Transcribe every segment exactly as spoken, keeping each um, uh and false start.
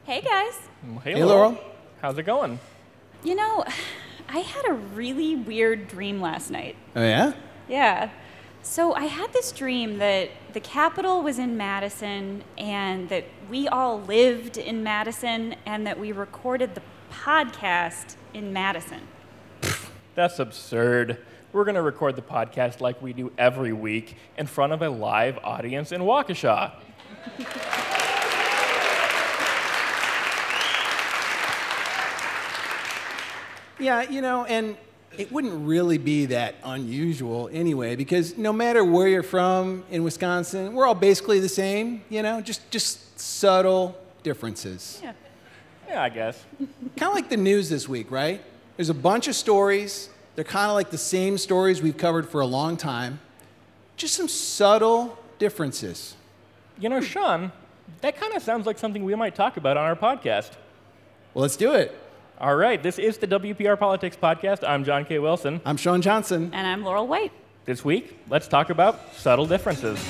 Hey, guys. Hey, Hey, Laurel. Laurel. How's it going? You know, I had a really weird dream last night. Oh, yeah? Yeah. So I had this dream that the Capitol was in Madison and that we all lived in Madison and that we recorded the podcast in Madison. That's absurd. We're going to record the podcast like we do every week in front of a live audience in Waukesha. Yeah, you know, and it wouldn't really be that unusual anyway, because no matter where you're from in Wisconsin, we're all basically the same, you know, just just subtle differences. Yeah. Yeah, I guess. Kind of like the news this week, right? There's a bunch of stories. They're kind of like the same stories we've covered for a long time. Just some subtle differences. You know, Sean, that kind of sounds like something we might talk about on our podcast. Well, let's do it. All right, this is the W P R Politics Podcast. I'm John K. Wilson. I'm Sean Johnson. And I'm Laurel White. This week, let's talk about subtle differences.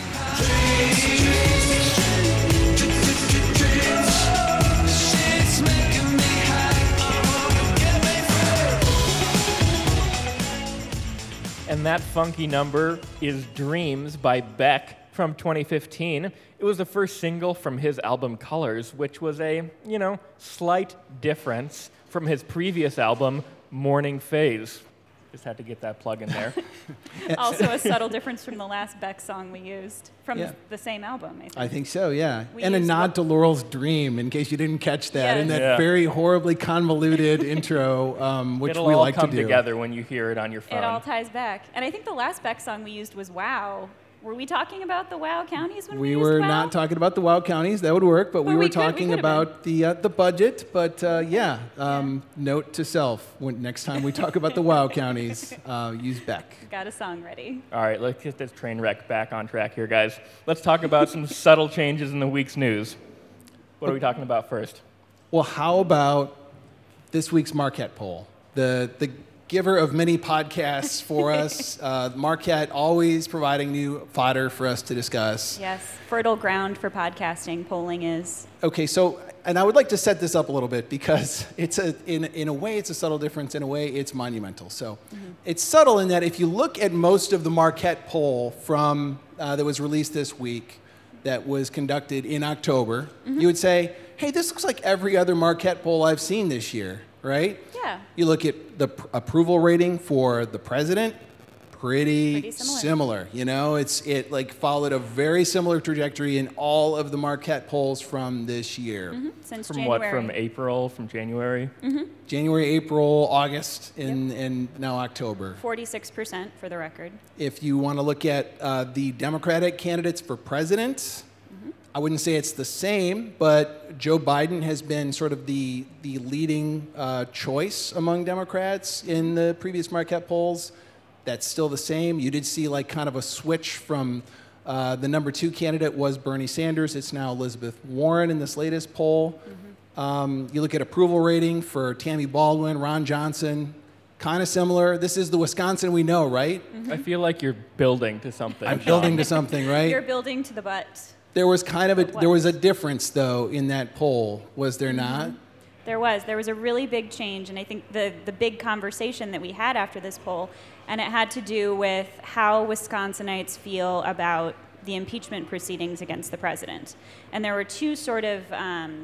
And that funky number is Dreams by Beck from twenty fifteen. It was the first single from his album Colors, which was a, you know, slight difference from his previous album, Morning Phase. Just had to get that plug in there. Also a subtle difference from the last Beck song we used from Yeah. the same album, I think. I think so, yeah. We and a used nod what- to Laurel's dream, in case you didn't catch that, Yes. in that Yeah. very horribly convoluted intro, um, which It'll we all like come to do. together when you hear it on your phone. It all ties back. And I think the last Beck song we used was Wow. Were we talking about the Wow counties when we, We used were Wow? not talking about the Wow counties. That would work, but we Well, were we could- we talking could've about the uh, the budget. But uh, yeah, um, note to self: when next time we talk about the Wow counties, uh, use Beck. Got a song ready. All right, let's get this train wreck back on track here, guys. Let's talk about some subtle changes in the week's news. What are we talking about first? Well, how about this week's Marquette poll? The the giver of many podcasts for us, uh, Marquette, always providing new fodder for us to discuss. Yes, fertile ground for podcasting, polling is. Okay, so, and I would like to set this up a little bit because it's a, in, in a way it's a subtle difference, in a way it's monumental. So mm-hmm. It's subtle in that if you look at most of the Marquette poll from, uh, that was released this week, that was conducted in October, mm-hmm. you would say, hey, this looks like every other Marquette poll I've seen this year, right? Yeah. You look at the pr- approval rating for the president, pretty, Pretty similar. similar. You know, it's it like followed a very similar trajectory in all of the Marquette polls from this year. Mm-hmm. Since From January. what, from April, from January? Mm-hmm. January, April, August, and, and now October. forty-six percent for the record. If you want to look at uh, the Democratic candidates for president, mm-hmm. I wouldn't say it's the same, but Joe Biden has been sort of the, the leading uh, choice among Democrats in the previous Marquette polls. That's still the same. You did see like kind of a switch from uh, the number two candidate was Bernie Sanders. It's now Elizabeth Warren in this latest poll. Mm-hmm. Um, you look at approval rating for Tammy Baldwin, Ron Johnson, kind of similar. This is the Wisconsin we know, right? Mm-hmm. I feel like you're building to something. I'm Sean. building to something, right? You're building to the butt. There was kind of a What? there was a difference though in that poll, was there not? There was. There was a really big change, and I think the, the big conversation that we had after this poll, and it had to do with how Wisconsinites feel about the impeachment proceedings against the president. And there were two sort of um,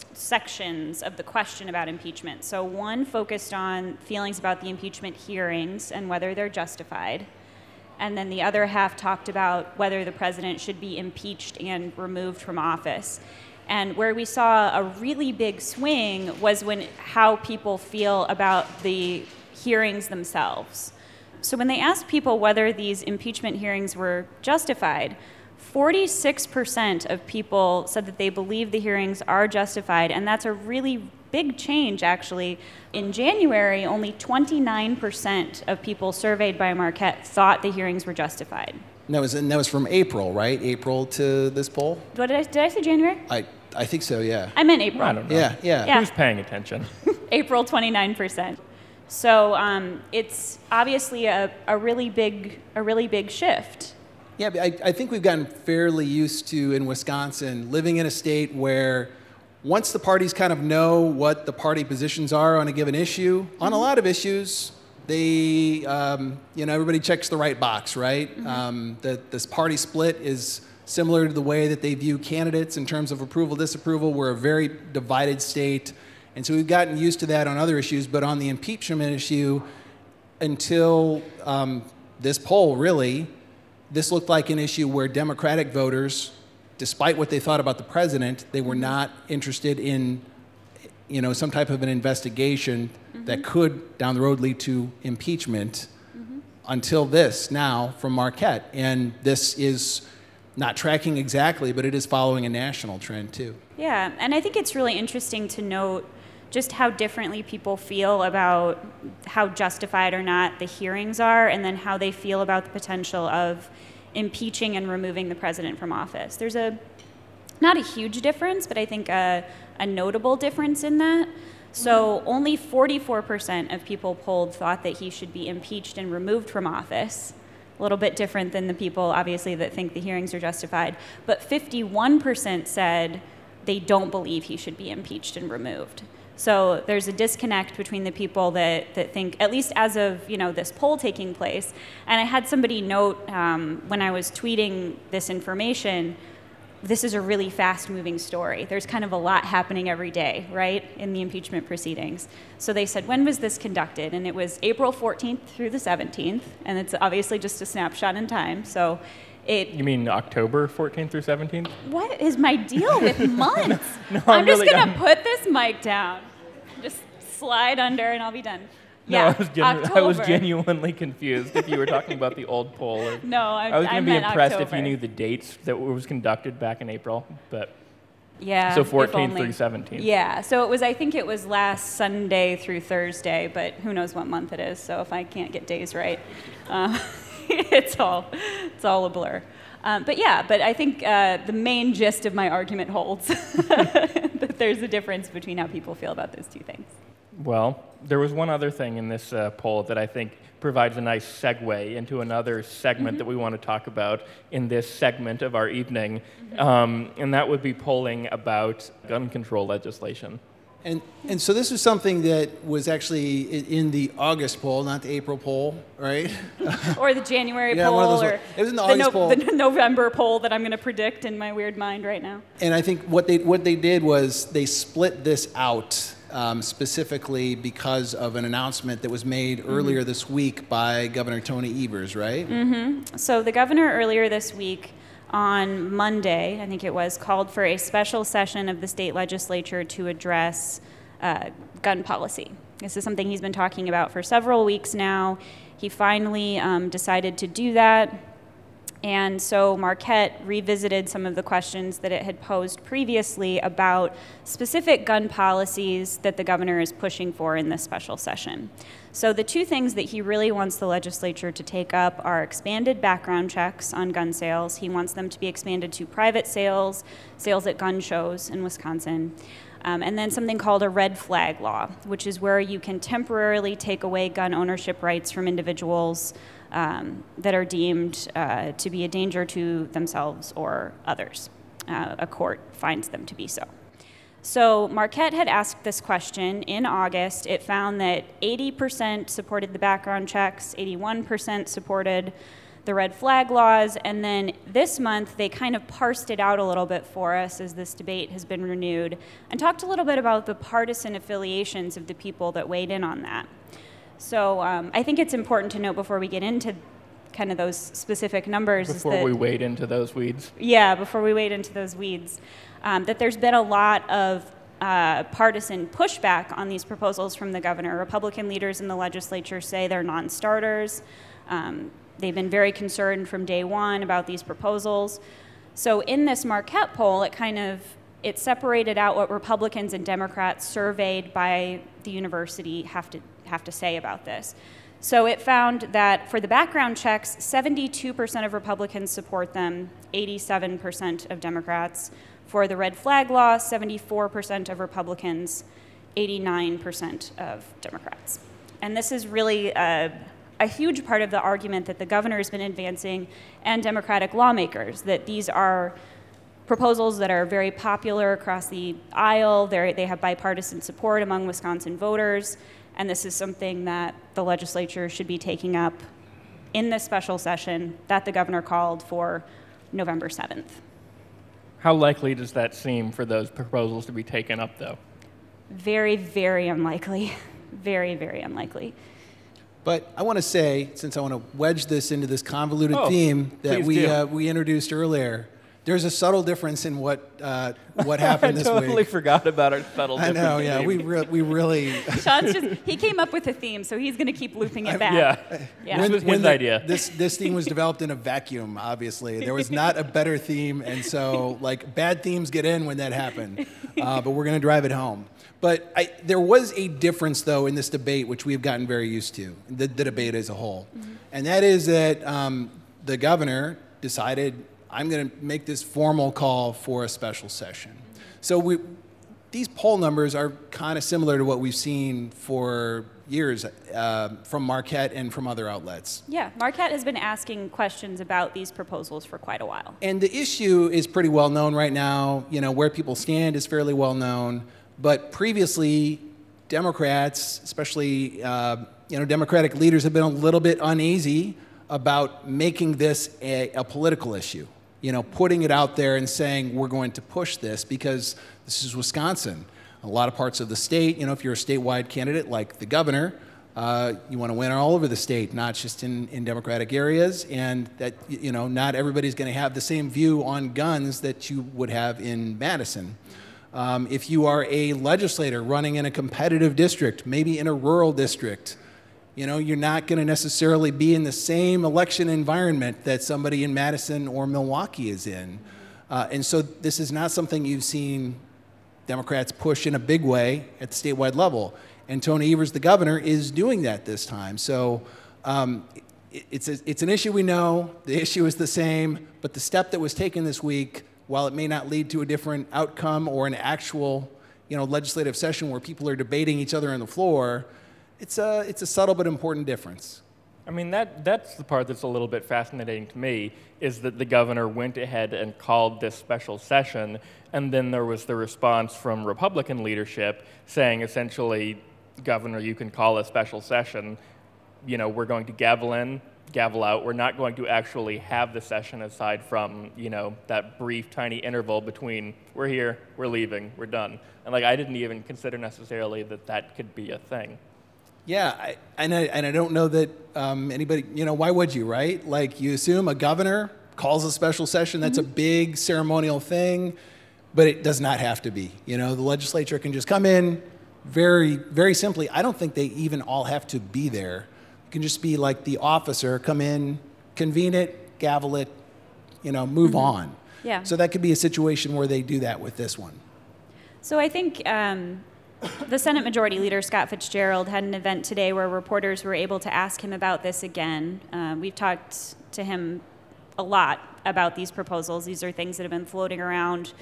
sections of the question about impeachment. So one focused on feelings about the impeachment hearings and whether they're justified. And then the other half talked about whether the president should be impeached and removed from office. And where we saw a really big swing was when how people feel about the hearings themselves. So when they asked people whether these impeachment hearings were justified, forty-six percent of people said that they believe the hearings are justified, and that's a really big change, actually. In January, only twenty-nine percent of people surveyed by Marquette thought the hearings were justified. And that was and that was from April, right? April to this poll? What did I, did I say January? I I think so, yeah. I meant April. I don't know. Yeah, yeah. Yeah. Who's paying attention? April, twenty-nine percent. So um, it's obviously a, a really big a really big shift. Yeah, but I, I think we've gotten fairly used to, in Wisconsin, living in a state where once the parties kind of know what the party positions are on a given issue, mm-hmm. on a lot of issues, they, um, you know, everybody checks the right box, right? Mm-hmm. Um, the, this party split is similar to the way that they view candidates in terms of approval, disapproval. We're a very divided state. And so we've gotten used to that on other issues, but on the impeachment issue, until um, this poll, really, this looked like an issue where Democratic voters, despite what they thought about the president, they were not interested in, you know, some type of an investigation mm-hmm. that could, down the road, lead to impeachment mm-hmm. until this now from Marquette. And this is not tracking exactly, but it is following a national trend, too. Yeah, and I think it's really interesting to note just how differently people feel about how justified or not the hearings are, and then how they feel about the potential of impeaching and removing the president from office. There's a, not a huge difference, but I think a, a notable difference in that. So mm-hmm. only forty-four percent of people polled thought that he should be impeached and removed from office. A little bit different than the people, obviously, that think the hearings are justified. But fifty-one percent said they don't believe he should be impeached and removed. So there's a disconnect between the people that, that think, at least as of, you know, this poll taking place. And I had somebody note um, when I was tweeting this information, this is a really fast-moving story. There's kind of a lot happening every day, right, in the impeachment proceedings. So they said, when was this conducted? And it was April fourteenth through the seventeenth, and it's obviously just a snapshot in time. So it. You mean October fourteenth through seventeenth? What is my deal with months? no, I'm, I'm just really, gonna I'm... put this mic down. Just slide under and I'll be done. Yeah, no, I was, genu- October. I was genuinely confused if you were talking about the old poll. Or, no, I, I was going to be impressed October. if you knew the dates that was conducted back in April. But yeah, so fourteenth through seventeenth. Yeah, so it was. I think it was last Sunday through Thursday, but who knows what month it is? So if I can't get days right, uh, it's all it's all a blur. Um, but yeah, but I think uh, the main gist of my argument holds, that there's a difference between how people feel about those two things. Well, there was one other thing in this uh, poll that I think provides a nice segue into another segment mm-hmm. that we want to talk about in this segment of our evening, mm-hmm. um, and that would be polling about gun control legislation. And and so this is something that was actually in the August poll, not the April poll, right? Or the January yeah, poll, one of those or ones. It was in the the, August no, poll. the November poll that I'm going to predict in my weird mind right now. And I think what they what they did was they split this out um, specifically because of an announcement that was made mm-hmm. earlier this week by Governor Tony Evers, right? Mm-hmm. So the governor earlier this week, on Monday, I think it was, called for a special session of the state legislature to address uh, gun policy. This is something he's been talking about for several weeks now. He finally um, decided to do that. And so Marquette revisited some of the questions that it had posed previously about specific gun policies that the governor is pushing for in this special session. So the two things that he really wants the legislature to take up are expanded background checks on gun sales. He wants them to be expanded to private sales, sales at gun shows in Wisconsin, um, and then something called a red flag law, which is where you can temporarily take away gun ownership rights from individuals um, that are deemed uh, to be a danger to themselves or others. Uh, a court finds them to be so. So Marquette had asked this question in August. It found that eighty percent supported the background checks, eighty-one percent supported the red flag laws, and then this month they kind of parsed it out a little bit for us as this debate has been renewed and talked a little bit about the partisan affiliations of the people that weighed in on that. So um, I think it's important to note before we get into kind of those specific numbers. Before is that, we wade into those weeds. Yeah, before we wade into those weeds. Um, that there's been a lot of uh, partisan pushback on these proposals from the governor. Republican leaders in the legislature say they're non-starters. Um, they've been very concerned from day one about these proposals. So in this Marquette poll, it kind of, it separated out what Republicans and Democrats surveyed by the university have to have to say about this. So it found that for the background checks, seventy-two percent of Republicans support them, eighty-seven percent of Democrats. For the red flag law, seventy-four percent of Republicans, eighty-nine percent of Democrats. And this is really a, a huge part of the argument that the governor has been advancing and Democratic lawmakers, that these are proposals that are very popular across the aisle. They're, they have bipartisan support among Wisconsin voters, and this is something that the legislature should be taking up in this special session that the governor called for November seventh. How likely does that seem for those proposals to be taken up, though? Very, very unlikely. Very, very unlikely. But I want to say, since I want to wedge this into this convoluted Oh, theme that please we do. uh, we introduced earlier, there's a subtle difference in what uh, what happened I this totally week. forgot about our subtle I difference. know, yeah, we re- we really. Sean's just, he came up with a theme, so he's going to keep looping it back. Yeah. Yeah. This was his the- idea. This this theme was developed in a vacuum. Obviously, there was not a better theme, and so like bad themes get in when that happened. Uh, but we're going to drive it home. But I, there was a difference, though, in this debate, which we've gotten very used to, the, the debate as a whole, mm-hmm. and that is that um, the governor decided, I'm going to make this formal call for a special session. So we, these poll numbers are kind of similar to what we've seen for years uh, from Marquette and from other outlets. Yeah, Marquette has been asking questions about these proposals for quite a while. And the issue is pretty well known right now. You know, where people stand is fairly well known. But previously, Democrats, especially uh, you know, Democratic leaders, have been a little bit uneasy about making this a, a political issue. You know, putting it out there and saying we're going to push this because this is Wisconsin. A lot of parts of the state, you know, if you're a statewide candidate like the governor, uh, you want to win all over the state, not just in, in Democratic areas, and that, you know, not everybody's going to have the same view on guns that you would have in Madison. Um, if you are a legislator running in a competitive district, maybe in a rural district, you know, you're not going to necessarily be in the same election environment that somebody in Madison or Milwaukee is in. Uh, and so this is not something you've seen Democrats push in a big way at the statewide level. And Tony Evers, the governor, is doing that this time. So um, it, it's, a, it's an issue we know. The issue is the same. But the step that was taken this week, while it may not lead to a different outcome or an actual, you know, legislative session where people are debating each other on the floor, it's a, it's a subtle but important difference. I mean, that that's the part that's a little bit fascinating to me, is that the governor went ahead and called this special session, and then there was the response from Republican leadership saying essentially, Governor, you can call a special session. You know, we're going to gavel in, gavel out. We're not going to actually have the session aside from, you know, that brief, tiny interval between we're here, we're leaving, we're done. And, like, I didn't even consider necessarily that that could be a thing. Yeah, I, and, I, and I don't know that um, anybody, you know, why would you, right? Like, you assume a governor calls a special session. That's mm-hmm. a big ceremonial thing, but it does not have to be. You know, the legislature can just come in very, very simply. I don't think they even all have to be there. It can just be like the officer, come in, convene it, gavel it, you know, move mm-hmm. on. Yeah. So that could be a situation where they do that with this one. So I think um, the Senate Majority Leader, Scott Fitzgerald, had an event today where reporters were able to ask him about this again. Uh, we've talked to him a lot about these proposals. These are things that have been floating around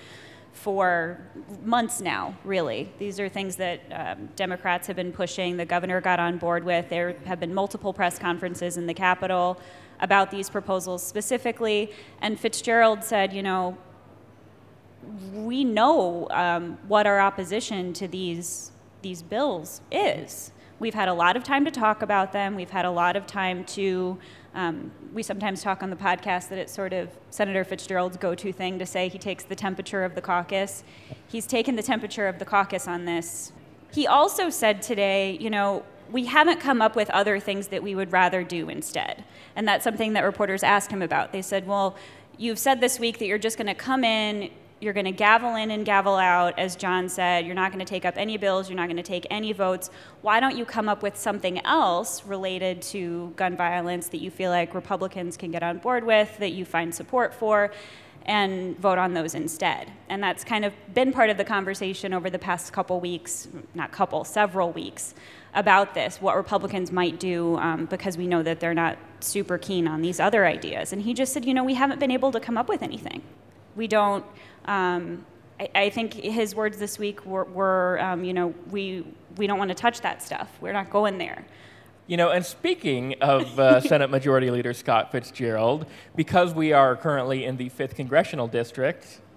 for months now, really. These are things that um, Democrats have been pushing. The governor got on board with. There have been multiple press conferences in the Capitol about these proposals specifically. And Fitzgerald said, you know, we know um, what our opposition to these these bills is. We've had a lot of time to talk about them. We've had a lot of time to, um, we sometimes talk on the podcast that it's sort of Senator Fitzgerald's go-to thing to say he takes the temperature of the caucus. He's taken the temperature of the caucus on this. He also said today, you know, we haven't come up with other things that we would rather do instead. And that's something that reporters asked him about. They said, well, you've said this week that you're just going to come in, you're going to gavel in and gavel out, as John said. You're not going to take up any bills. You're not going to take any votes. Why don't you come up with something else related to gun violence that you feel like Republicans can get on board with, that you find support for, and vote on those instead? And that's kind of been part of the conversation over the past couple weeks, not couple, several weeks, about this, what Republicans might do, um, because we know that they're not super keen on these other ideas. And he just said, you know, we haven't been able to come up with anything. We don't, um, I, I think his words this week were, were um, you know, we we don't want to touch that stuff. We're not going there. You know, and speaking of uh, Senate Majority Leader Scott Fitzgerald, because we are currently in the fifth Congressional District,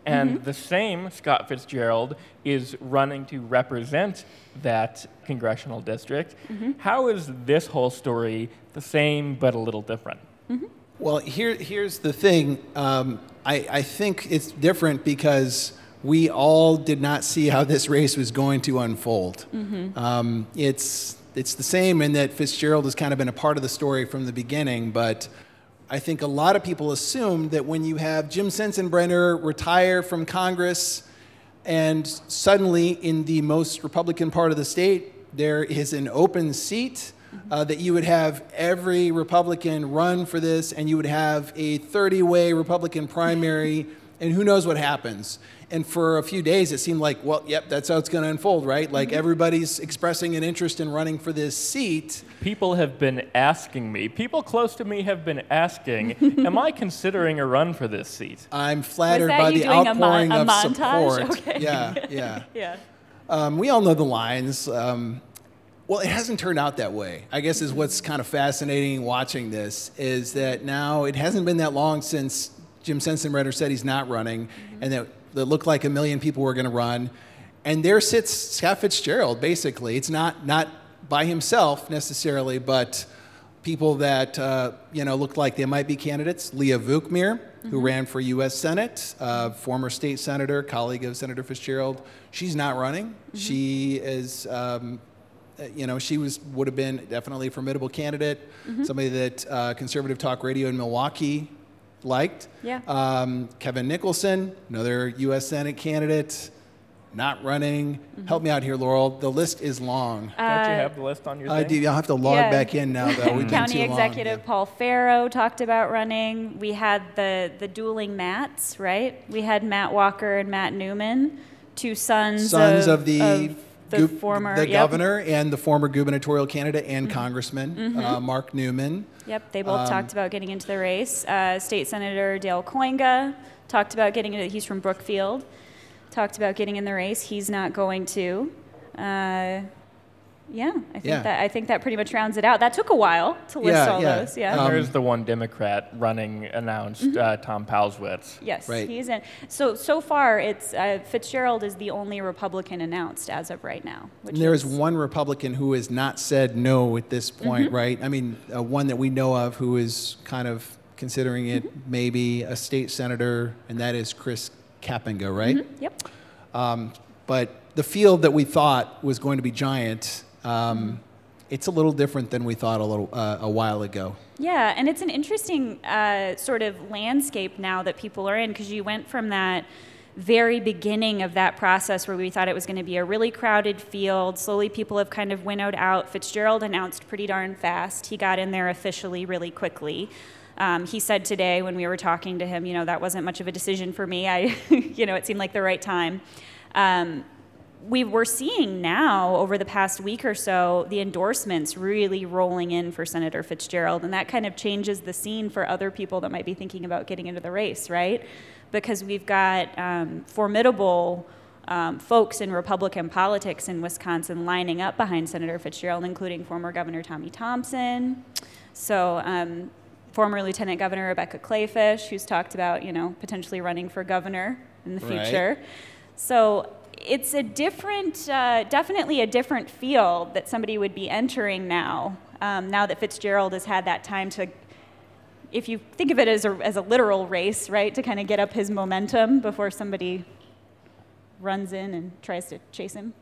And Mm-hmm. the same Scott Fitzgerald is running to represent that congressional district. Mm-hmm. How is this whole story the same but a little different? Well, here, here's the thing. Um, I, I think it's different because we all did not see how this race was going to unfold. Mm-hmm. Um, it's it's the same in that Fitzgerald has kind of been a part of the story from the beginning, but I think a lot of people assume that when you have Jim Sensenbrenner retire from Congress and suddenly in the most Republican part of the state there is an open seat, uh, that you would have every Republican run for this and you would have a thirty-way Republican primary and who knows what happens. And for a few days, it seemed like, well, yep, that's how it's going to unfold, right? Like everybody's expressing an interest in running for this seat. People have been asking me, people close to me have been asking, am I considering a run for this seat? I'm flattered that by you the doing a mon- outpouring a of montage? support. Okay. Yeah, yeah. Yeah. Um, we all know the lines. Um, well, it hasn't turned out that way. I guess is what's kind of fascinating watching this is that now it hasn't been that long since Jim Sensenbrenner said he's not running, mm-hmm. and that that looked like a million people were going to run. And there sits Scott Fitzgerald, basically. It's not not by himself necessarily, but people that uh, you know looked like they might be candidates. Leah Vukmir, mm-hmm. who ran for U S Senate, uh, former state senator, colleague of Senator Fitzgerald. She's not running. Mm-hmm. She is, um, you know, she was would have been definitely a formidable candidate, mm-hmm. somebody that uh, Conservative Talk Radio in Milwaukee liked. Yeah. Um, Kevin Nicholson, another U S Senate candidate, not running. Mm-hmm. Help me out here, Laurel. The list is long. Don't you have the list on your I thing? do. I'll have to log Yeah. back in now, though. We've been County too long. Executive Yeah. Paul Farrow talked about running. We had the the dueling Matts, right? We had Matt Walker and Matt Newman, two sons, Sons of, of the, of the gu- former the yep. governor and the former gubernatorial candidate and Mm-hmm. congressman, Mm-hmm. uh, Mark Newman. Yep, they both Um, talked about getting into the race. Uh, State Senator Dale Koinga talked about getting into. He's from Brookfield. Talked about getting in the race. He's not going to. Uh, yeah, I think Yeah. that I think that pretty much rounds it out. That took a while to list Yeah, all yeah. those. Yeah. And Um, there's the one Democrat running announced, Mm-hmm. uh, Tom Pauswitz. Yes, Right. he's in. So so far, it's uh, Fitzgerald is the only Republican announced as of right now. Which And there is one Republican who has not said no at this point, Mm-hmm. right? I mean, uh, one that we know of who is kind of considering it Mm-hmm. maybe a state senator, and that is Chris Kapinga, right? Mhm, Yep. Um, but the field that we thought was going to be giant, um, Mm-hmm. it's a little different than we thought a little uh, a while ago. Yeah, and it's an interesting uh, sort of landscape now that people are in, because you went from that very beginning of that process where we thought it was going to be a really crowded field. Slowly people have kind of winnowed out. Fitzgerald announced pretty darn fast. He got in there officially really quickly. Um, he said today when we were talking to him, you know, that wasn't much of a decision for me. I, you know, it seemed like the right time. Um, we were seeing now over the past week or so the endorsements really rolling in for Senator Fitzgerald, and that kind of changes the scene for other people that might be thinking about getting into the race, right? Because we've got um, formidable um, folks in Republican politics in Wisconsin lining up behind Senator Fitzgerald, including former Governor Tommy Thompson. So um, former Lieutenant Governor Rebecca Clayfish, who's talked about, you know, potentially running for governor in the Right. future. So it's a different, uh, definitely a different field that somebody would be entering now, um, now that Fitzgerald has had that time to, if you think of it as a, as a literal race, right, to kind of get up his momentum before somebody runs in and tries to chase him.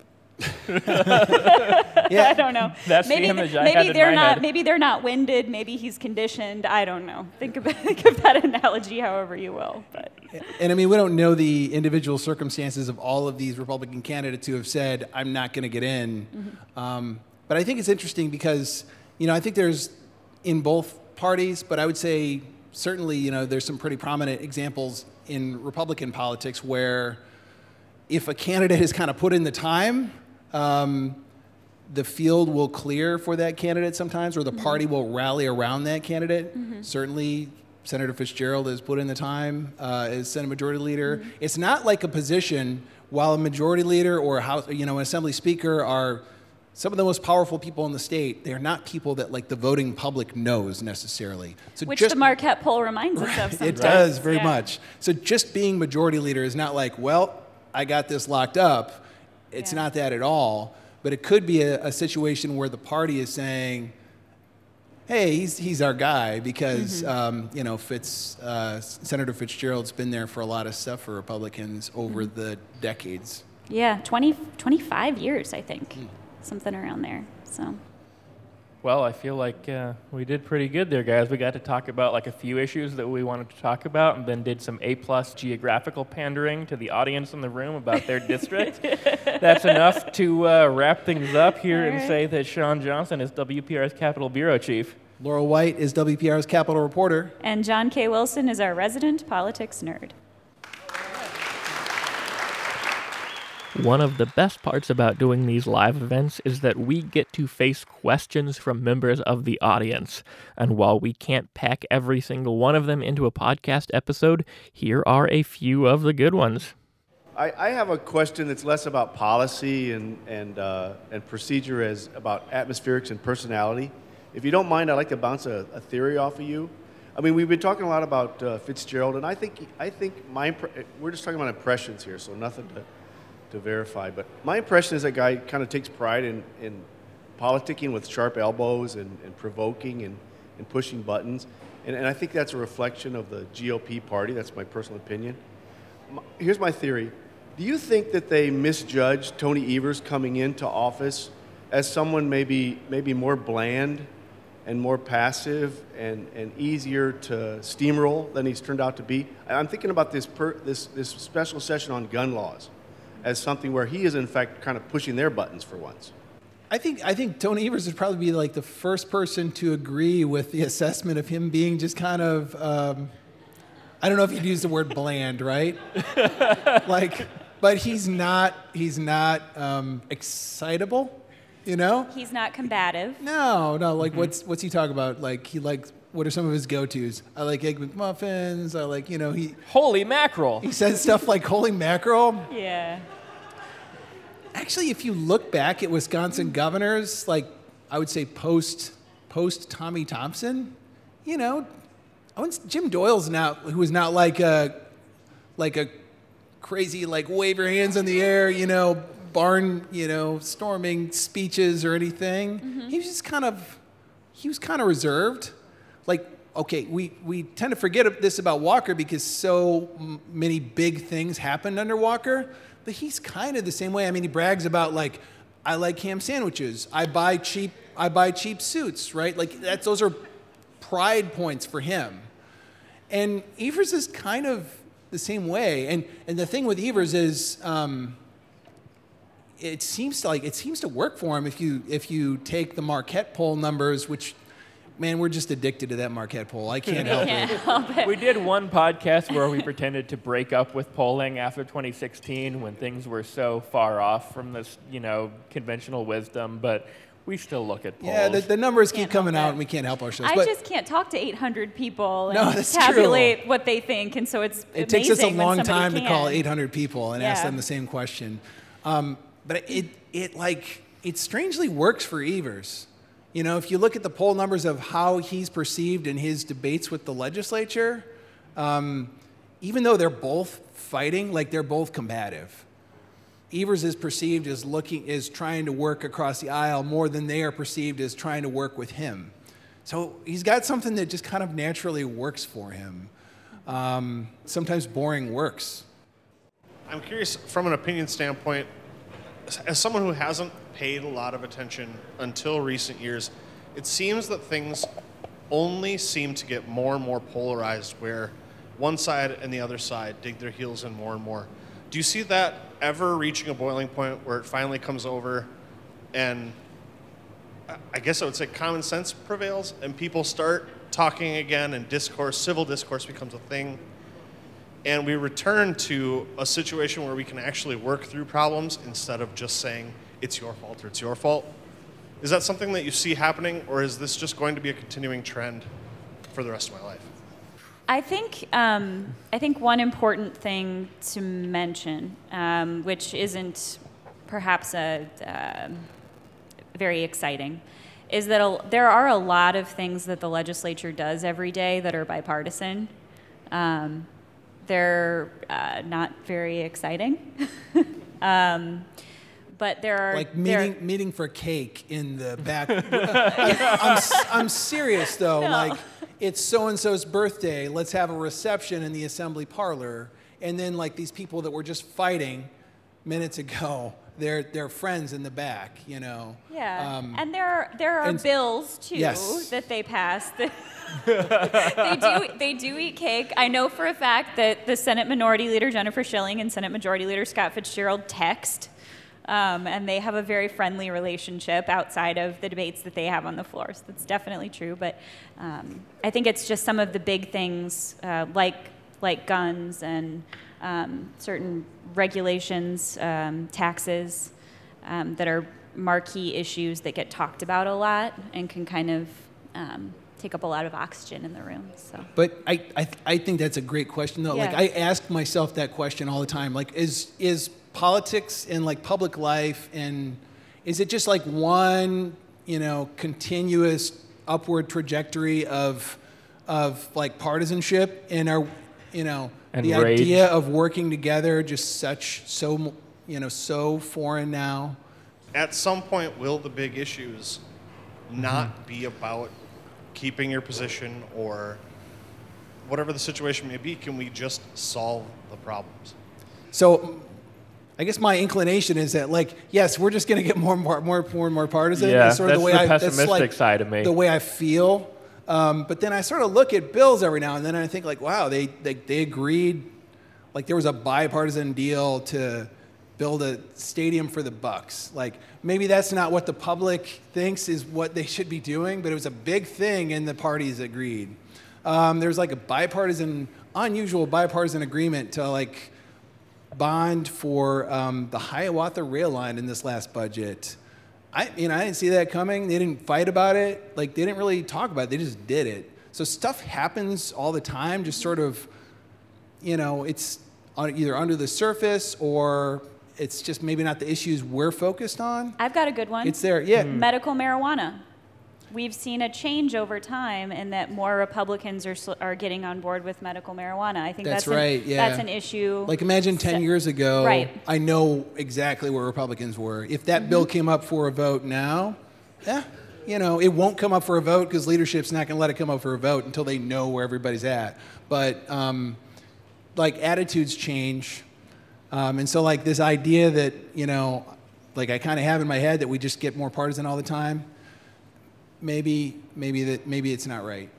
Yeah. I don't know. That's the maybe image I maybe had in they're my not head. maybe they're not winded. Maybe he's conditioned. I don't know. Think of think of that analogy however you will. But And I mean, we don't know the individual circumstances of all of these Republican candidates who have said, I'm not going to get in. Mm-hmm. Um, but I think it's interesting because, you know, I think there's in both parties, but I would say certainly, you know, there's some pretty prominent examples in Republican politics where if a candidate has kind of put in the time, um, the field will clear for that candidate sometimes, or the Mm-hmm. party will rally around that candidate. Certainly, Senator Fitzgerald has put in the time uh, as Senate Majority Leader. Mm-hmm. It's not like a position while a Majority Leader or a House, you know, an Assembly Speaker are some of the most powerful people in the state, they're not people that like the voting public knows necessarily. So Which just, the Marquette poll reminds us of sometimes. It does very yeah. much. So just being majority leader is not like, well, I got this locked up. It's Yeah. not that at all. But it could be a, a situation where the party is saying, hey, he's he's our guy because mm-hmm. um, you know Fitz uh, Senator Fitzgerald's been there for a lot of stuff for Republicans over mm-hmm. the decades. Yeah, twenty, twenty-five years, I think, mm. something around there. So. Well, I feel like uh, we did pretty good there, guys. We got to talk about like a few issues that we wanted to talk about, and then did some A-plus geographical pandering to the audience in the room about their district. That's enough to uh, wrap things up here All and right. say that Sean Johnson is W P R's Capitol Bureau Chief. Laurel White is W P R's Capitol Reporter. And John K. Wilson is our resident politics nerd. One of the best parts about doing these live events is that we get to face questions from members of the audience. And while we can't pack every single one of them into a podcast episode, here are a few of the good ones. I, I have a question that's less about policy and and uh, and procedure as about atmospherics and personality. If you don't mind, I'd like to bounce a, a theory off of you. I mean, we've been talking a lot about uh, Fitzgerald, and I think I think my impre- we're just talking about impressions here, so nothing to. to verify, but my impression is that guy kind of takes pride in, in politicking with sharp elbows and, and provoking and, and pushing buttons, and, and I think that's a reflection of the G O P party. That's my personal opinion. My, here's my theory. Do you think that they misjudged Tony Evers coming into office as someone maybe maybe more bland and more passive and, and easier to steamroll than he's turned out to be? I'm thinking about this per, this this special session on gun laws as something where he is, in fact, kind of pushing their buttons for once. I think I think Tony Evers would probably be like the first person to agree with the assessment of him being just kind of, um, I don't know if you'd use the word bland, right? like, but he's not, he's not um, excitable, you know? He's not combative. No, no, like mm-hmm. what's what's he talk about? Like he likes, what are some of his go-tos? I like Egg McMuffins. I like, you know, he... Holy mackerel. He says stuff like holy mackerel. Yeah. Actually, if you look back at Wisconsin governors, like I would say post post Tommy Thompson, you know, I wouldn't, Jim Doyle's not, who was not like a, like a crazy, like wave your hands in the air, you know, barn, you know, storming speeches or anything. Mm-hmm. He was just kind of, he was kind of reserved. Like, okay, we, we tend to forget this about Walker because so m- many big things happened under Walker, but he's kind of the same way. I mean, he brags about, like, I like ham sandwiches. I buy cheap I buy cheap suits, right? Like, that's those are pride points for him. And Evers is kind of the same way. And and the thing with Evers is um, it seems to, like it seems to work for him if you if you take the Marquette poll numbers, which man, we're just addicted to that Marquette poll. I can't help can't it. Help it. We did one podcast where we pretended to break up with polling after twenty sixteen when things were so far off from this, you know, conventional wisdom, but we still look at polls. Yeah, the, the numbers keep Can't coming help out it. and we can't help ourselves. I but just can't talk to eight hundred people and No, that's tabulate true. what they think, and so it's it amazing takes us a when long somebody time to can. call eight hundred people and ask Yeah. them the same question. Um, but it, it like, it strangely works for Evers. You know, if you look at the poll numbers of how he's perceived in his debates with the legislature, um, even though they're both fighting, like they're both combative. Evers is perceived as looking, is trying to work across the aisle more than they are perceived as trying to work with him. So he's got something that just kind of naturally works for him. Um, sometimes boring works. I'm curious, from an opinion standpoint, as someone who hasn't paid a lot of attention until recent years, it seems that things only seem to get more and more polarized, where one side and the other side dig their heels in more and more. Do you see that ever reaching a boiling point where it finally comes over and I guess I would say common sense prevails and people start talking again and discourse, civil discourse becomes a thing, and we return to a situation where we can actually work through problems instead of just saying it's your fault or it's your fault? Is that something that you see happening, or is this just going to be a continuing trend for the rest of my life? I think um, I think one important thing to mention, um, which isn't perhaps a uh, very exciting, is that a, there are a lot of things that the legislature does every day that are bipartisan. Um, they're uh, not very exciting. um, But there are like there meeting meeting for cake in the back. I'm, I'm serious though. No. Like it's so and so's birthday. Let's have a reception in the assembly parlor, and then like these people that were just fighting minutes ago, they're they're friends in the back. You know. Yeah, Um, and there are there are and- bills too Yes. that they pass. That they do they do eat cake. I know for a fact that the Senate Minority Leader Jennifer Schilling and Senate Majority Leader Scott Fitzgerald text. Um, and they have a very friendly relationship outside of the debates that they have on the floor. So that's definitely true. But um, I think it's just some of the big things uh, like like guns and um, certain regulations, um, taxes um, that are marquee issues that get talked about a lot and can kind of um, take up a lot of oxygen in the room. So. But I, I I think that's a great question though. Like Yeah. I ask myself that question all the time. Like is is politics and like public life, and is it just like one, you know, continuous upward trajectory of of like partisanship, and are, you know, And the rage. idea of working together just such so, you know, so foreign now? At some point, will the big issues not be about keeping your position or whatever the situation may be? Can we just solve the problems? So I guess my inclination is that, like, yes, we're just going to get more and more, more, more and more partisan. Yeah, That's sort of that's the way the I, pessimistic that's like side of me. The way I feel. Um, but then I sort of look at bills every now and then, and I think, like, wow, they, they they agreed, like there was a bipartisan deal to build a stadium for the Bucks. Like maybe that's not what the public thinks is what they should be doing, but it was a big thing, and the parties agreed. Um, there's like a bipartisan, unusual bipartisan agreement to like bond for um, the Hiawatha Rail Line in this last budget. I, you know, I didn't see that coming. They didn't fight about it. Like, they didn't really talk about it. They just did it. So stuff happens all the time, just sort of, you know, it's on, either under the surface or it's just maybe not the issues we're focused on. I've got a good one. It's there, yeah. Medical marijuana. We've seen a change over time in that more Republicans are sl- are getting on board with medical marijuana. I think That's that's, right, an, yeah. that's an issue. Like, imagine ten years ago, Right. I know exactly where Republicans were. If that Mm-hmm. bill came up for a vote now, yeah, you know, it won't come up for a vote because leadership's not going to let it come up for a vote until they know where everybody's at. But, um, like, attitudes change. Um, and so, like, this idea that, you know, like I kind of have in my head that we just get more partisan all the time, maybe, maybe that, maybe it's not right.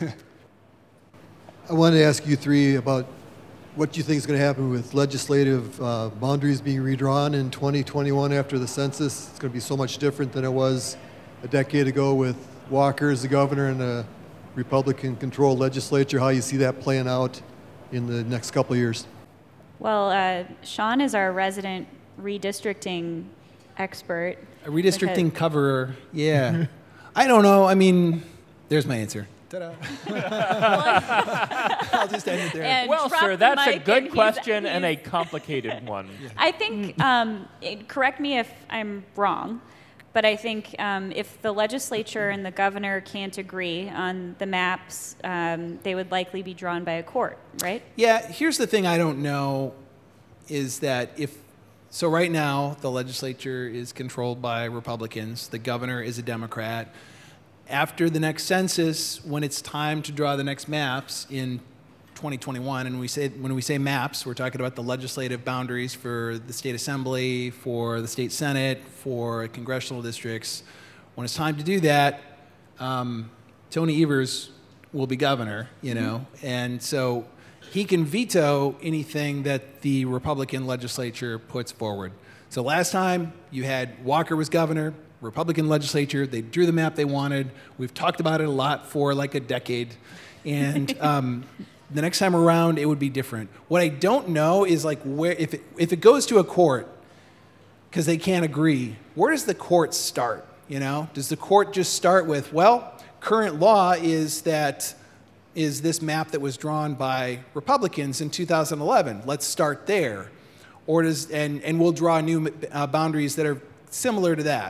I wanted to ask you three about what you think is going to happen with legislative uh, boundaries being redrawn in twenty twenty-one after the census. It's going to be so much different than it was a decade ago with Walker as the governor and a Republican-controlled legislature. How you see that playing out in the next couple of years? Well, uh, Sean is our resident redistricting expert. A redistricting because- coverer, yeah. I don't know. I mean, there's my answer. Ta-da. I'll just end it there. And Well, drop sir, the that's a mic, and good he's- question and a he's- complicated one. I think, um, it- correct me if I'm wrong, but I think um, if the legislature and the governor can't agree on the maps, um, they would likely be drawn by a court, right? Yeah, here's the thing I don't know is that if, so right now, the legislature is controlled by Republicans, the governor is a Democrat. After the next census, when it's time to draw the next maps in twenty twenty-one, and we say when we say maps, we're talking about the legislative boundaries for the state assembly, for the state senate, for congressional districts. When it's time to do that, um, Tony Evers will be governor, you know, and so he can veto anything that the Republican legislature puts forward. So last time you had Walker was governor, Republican legislature, they drew the map they wanted. We've talked about it a lot for like a decade. And um, the next time around, it would be different. What I don't know is like where, if it, if it goes to a court, because they can't agree, where does the court start? You know, does the court just start with, well, current law is that is this map that was drawn by Republicans in two thousand eleven. Let's start there. Or does, and, and we'll draw new uh, boundaries that are similar to that.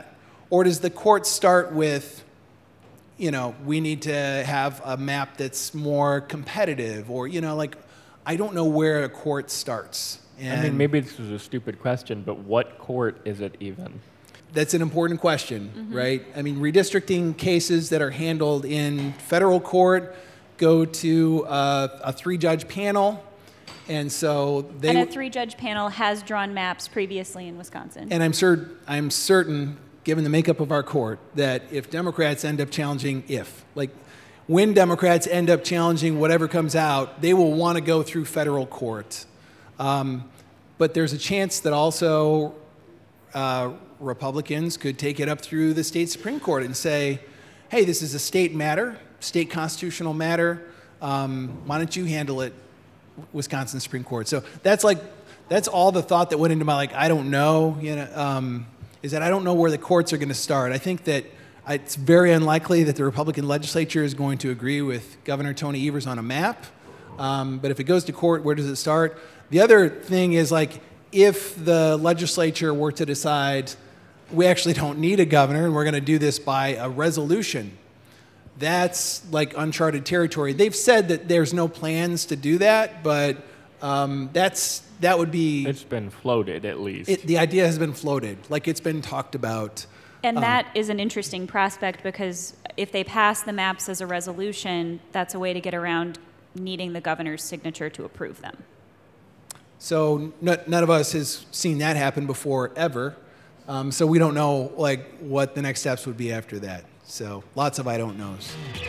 Or does the court start with, you know, we need to have a map that's more competitive, or, you know, like, I don't know where a court starts. And I mean, maybe this is a stupid question, but what court is it even? That's an important question, Mm-hmm. right? I mean, redistricting cases that are handled in federal court go to uh, a three-judge panel, and so they. And a three-judge panel has drawn maps previously in Wisconsin. And I'm cer- I'm certain, given the makeup of our court, that if Democrats end up challenging, if like, when Democrats end up challenging whatever comes out, they will want to go through federal court. Um, but there's a chance that also. Uh, Republicans could take it up through the state Supreme Court and say, hey, this is a state matter, state constitutional matter. Um, why don't you handle it, Wisconsin Supreme Court? So that's like, that's all the thought that went into my, like, I don't know, you know, um, is that I don't know where the courts are going to start. I think that it's very unlikely that the Republican legislature is going to agree with Governor Tony Evers on a map. Um, but if it goes to court, where does it start? The other thing is, like, if the legislature were to decide we actually don't need a governor and we're going to do this by a resolution, that's like uncharted territory. They've said that there's no plans to do that, but um, that's that would be. It's been floated, at least. It, the idea has been floated, like it's been talked about. And um, that is an interesting prospect, because if they pass the maps as a resolution, that's a way to get around needing the governor's signature to approve them. So n- none of us has seen that happen before, ever. Um, so we don't know, like, what the next steps would be after that. So lots of I don't knows.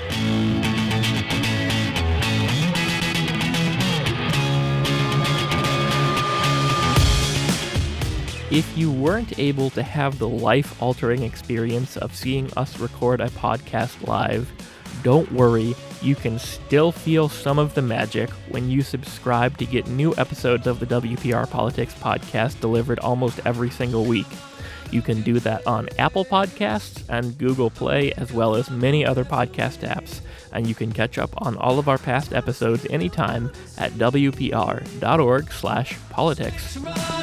If you weren't able to have the life-altering experience of seeing us record a podcast live, don't worry, you can still feel some of the magic when you subscribe to get new episodes of the W P R Politics podcast delivered almost every single week. You can do that on Apple Podcasts and Google Play, as well as many other podcast apps, and you can catch up on all of our past episodes anytime at W P R dot org slash politics.